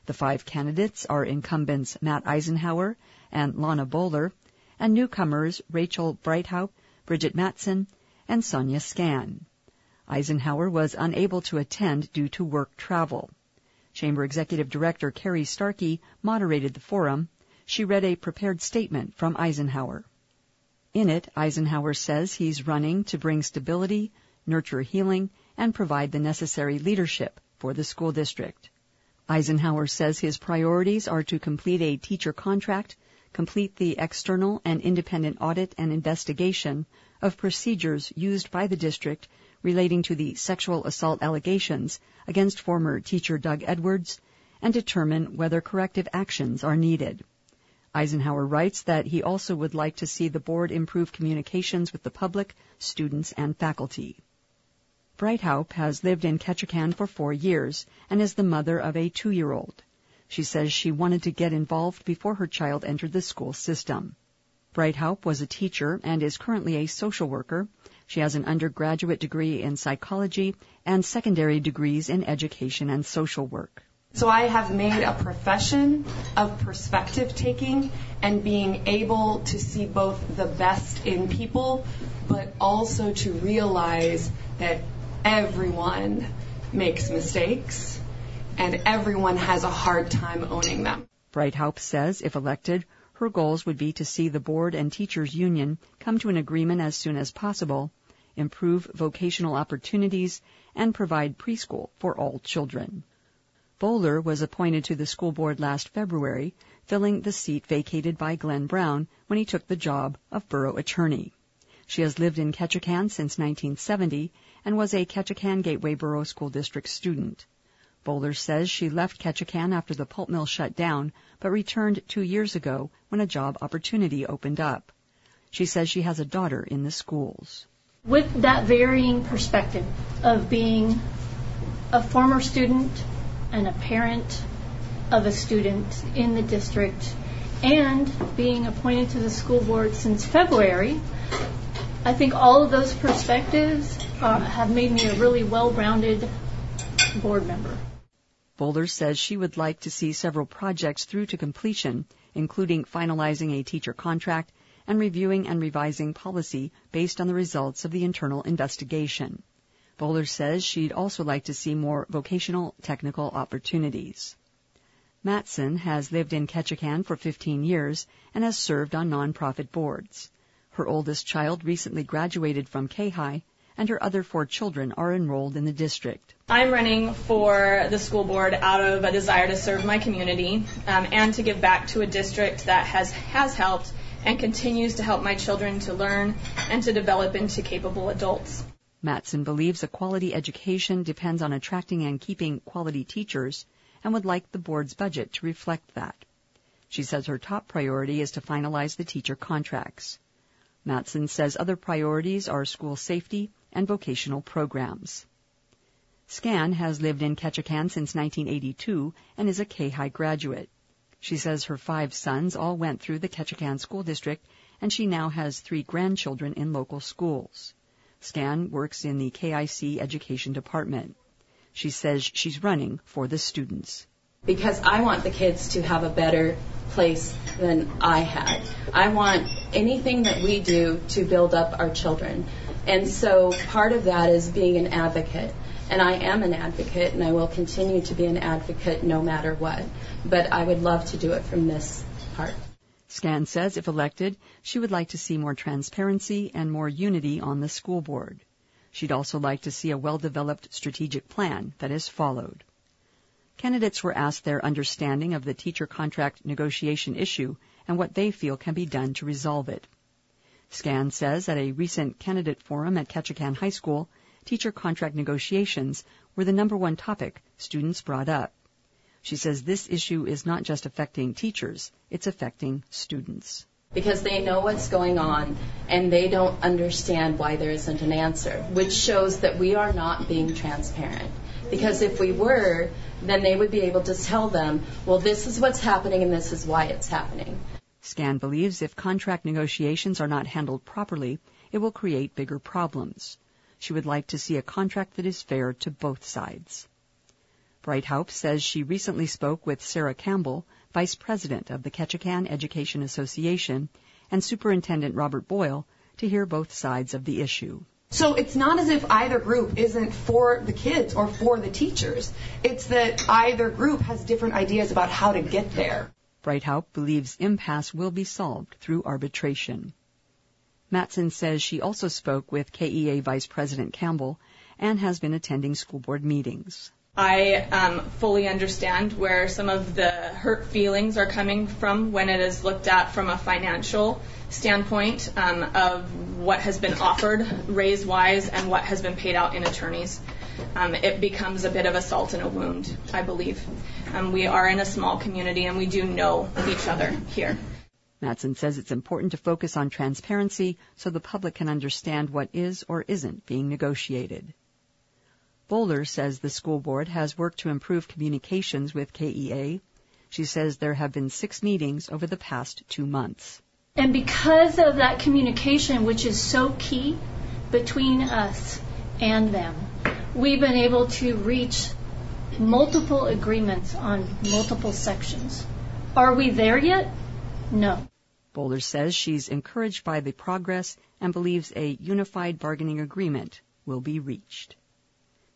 The 5 candidates are incumbents Matt Eisenhower and Lana Bowler, and newcomers Rachel Breithaupt, Bridget Matson, and Sonia Scan. Eisenhower was unable to attend due to work travel. Chamber Executive Director Carrie Starkey moderated the forum. She read a prepared statement from Eisenhower. In it, Eisenhower says he's running to bring stability, nurture healing, and provide the necessary leadership for the school district. Eisenhower says his priorities are to complete a teacher contract, complete the external and independent audit and investigation of procedures used by the district relating to the sexual assault allegations against former teacher Doug Edwards, and determine whether corrective actions are needed. Eisenhower writes that he also would like to see the board improve communications with the public, students, and faculty. Breithaupt has lived in Ketchikan for 4 years and is the mother of a 2-year-old. She says she wanted to get involved before her child entered the school system. Breithaupt was a teacher and is currently a social worker. She has an undergraduate degree in psychology and secondary degrees in education and social work. So I have made a profession of perspective taking and being able to see both the best in people, but also to realize that everyone makes mistakes and everyone has a hard time owning them. Breithaupt says if elected, her goals would be to see the board and teachers union come to an agreement as soon as possible, improve vocational opportunities, and provide preschool for all children. Bowler was appointed to the school board last February, filling the seat vacated by Glenn Brown when he took the job of borough attorney. She has lived in Ketchikan since 1970 and was a Ketchikan Gateway Borough School District student. Bowler says she left Ketchikan after the pulp mill shut down, but returned 2 years ago when a job opportunity opened up. She says she has a daughter in the schools. With that varying perspective of being a former student and a parent of a student in the district and being appointed to the school board since February, I think all of those perspectives have made me a really well-rounded board member. Bowler says she would like to see several projects through to completion, including finalizing a teacher contract and reviewing and revising policy based on the results of the internal investigation. Bowler says she'd also like to see more vocational technical opportunities. Matson has lived in Ketchikan for 15 years and has served on nonprofit boards. Her oldest child recently graduated from K-High, and her other 4 children are enrolled in the district. I'm running for the school board out of a desire to serve my community and to give back to a district that has helped and continues to help my children to learn and to develop into capable adults. Matson believes a quality education depends on attracting and keeping quality teachers and would like the board's budget to reflect that. She says her top priority is to finalize the teacher contracts. Matson says other priorities are school safety and vocational programs. Scan has lived in Ketchikan since 1982 and is a K-High graduate. She says her 5 sons all went through the Ketchikan School District, and she now has 3 grandchildren in local schools. Scan works in the KIC Education Department. She says she's running for the students. Because I want the kids to have a better place than I had. I want anything that we do to build up our children. And so part of that is being an advocate. And I am an advocate, and I will continue to be an advocate no matter what. But I would love to do it from this part. Scan says if elected, she would like to see more transparency and more unity on the school board. She'd also like to see a well-developed strategic plan that is followed. Candidates were asked their understanding of the teacher contract negotiation issue and what they feel can be done to resolve it. Scan says at a recent candidate forum at Ketchikan High School, teacher contract negotiations were the #1 topic students brought up. She says this issue is not just affecting teachers, it's affecting students. Because they know what's going on and they don't understand why there isn't an answer, which shows that we are not being transparent. Because if we were, then they would be able to tell them, well, this is what's happening and this is why it's happening. Scan believes if contract negotiations are not handled properly, it will create bigger problems. She would like to see a contract that is fair to both sides. Breithaupt says she recently spoke with Sarah Campbell, Vice President of the Ketchikan Education Association, and Superintendent Robert Boyle, to hear both sides of the issue. So it's not as if either group isn't for the kids or for the teachers. It's that either group has different ideas about how to get there. Breithaupt believes impasse will be solved through arbitration. Matson says she also spoke with KEA Vice President Campbell and has been attending school board meetings. I fully understand where some of the hurt feelings are coming from when it is looked at from a financial standpoint of what has been offered raise-wise and what has been paid out in attorneys. It becomes a bit of a salt in a wound, I believe. We are in a small community and we do know each other here. Matson says it's important to focus on transparency so the public can understand what is or isn't being negotiated. Bowler says the school board has worked to improve communications with KEA. She says there have been 6 meetings over the past 2 months. And because of that communication, which is so key between us and them, we've been able to reach multiple agreements on multiple sections. Are we there yet? No. Bowler says she's encouraged by the progress and believes a unified bargaining agreement will be reached.